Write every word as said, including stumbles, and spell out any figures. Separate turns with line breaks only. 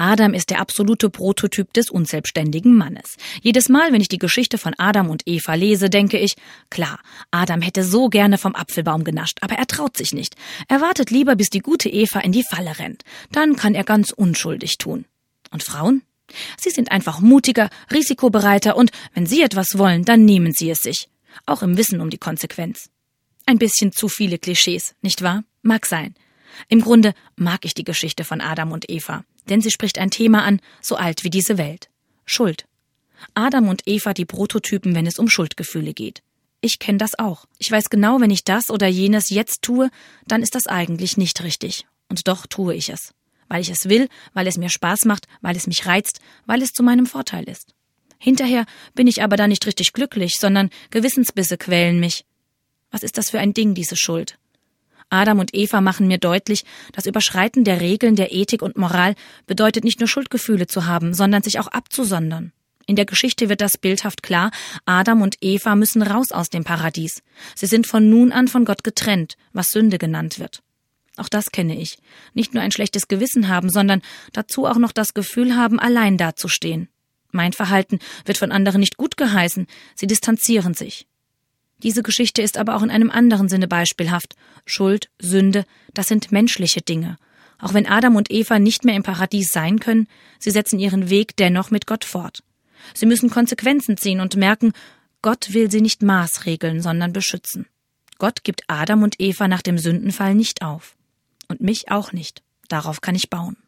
Adam ist der absolute Prototyp des unselbstständigen Mannes. Jedes Mal, wenn ich die Geschichte von Adam und Eva lese, denke ich, klar, Adam hätte so gerne vom Apfelbaum genascht, aber er traut sich nicht. Er wartet lieber, bis die gute Eva in die Falle rennt. Dann kann er ganz unschuldig tun. Und Frauen? Sie sind einfach mutiger, risikobereiter und wenn sie etwas wollen, dann nehmen sie es sich. Auch im Wissen um die Konsequenz. Ein bisschen zu viele Klischees, nicht wahr? Mag sein. Im Grunde mag ich die Geschichte von Adam und Eva, denn sie spricht ein Thema an, so alt wie diese Welt. Schuld. Adam und Eva die Prototypen, wenn es um Schuldgefühle geht. Ich kenne das auch. Ich weiß genau, wenn ich das oder jenes jetzt tue, dann ist das eigentlich nicht richtig. Und doch tue ich es. Weil ich es will, weil es mir Spaß macht, weil es mich reizt, weil es zu meinem Vorteil ist. Hinterher bin ich aber da nicht richtig glücklich, sondern Gewissensbisse quälen mich. Was ist das für ein Ding, diese Schuld? Adam und Eva machen mir deutlich, das Überschreiten der Regeln der Ethik und Moral bedeutet nicht nur Schuldgefühle zu haben, sondern sich auch abzusondern. In der Geschichte wird das bildhaft klar, Adam und Eva müssen raus aus dem Paradies. Sie sind von nun an von Gott getrennt, was Sünde genannt wird. Auch das kenne ich. Nicht nur ein schlechtes Gewissen haben, sondern dazu auch noch das Gefühl haben, allein dazustehen. Mein Verhalten wird von anderen nicht gut geheißen, sie distanzieren sich. Diese Geschichte ist aber auch in einem anderen Sinne beispielhaft. Schuld, Sünde, das sind menschliche Dinge. Auch wenn Adam und Eva nicht mehr im Paradies sein können, sie setzen ihren Weg dennoch mit Gott fort. Sie müssen Konsequenzen ziehen und merken, Gott will sie nicht maßregeln, sondern beschützen. Gott gibt Adam und Eva nach dem Sündenfall nicht auf. Und mich auch nicht. Darauf kann ich bauen.